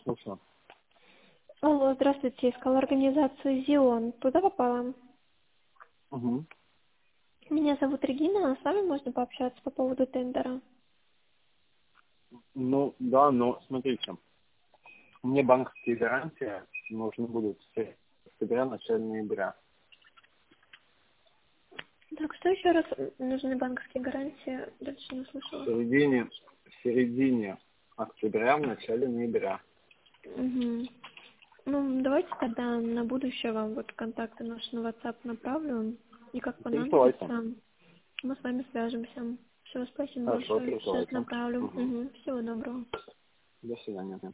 слушаю. Алло, здравствуйте. Искала организацию ЗИОН. Туда попала? Угу. Меня зовут Регина, а с вами можно пообщаться по поводу тендера. Ну, да, но смотрите, мне банковские гарантии нужны будут с октября, начале ноября. Так, что еще раз нужны банковские гарантии? Дальше не В услышала. середине октября, в начале ноября. Угу. Ну, давайте тогда на будущее вам вот контакты наши на WhatsApp направлю. И как Пересылайте. понадобится, мы с вами свяжемся. Все, спасибо Хорошо, большое. Сейчас пересылайте. направлю. Угу. Угу. Всего доброго. До свидания.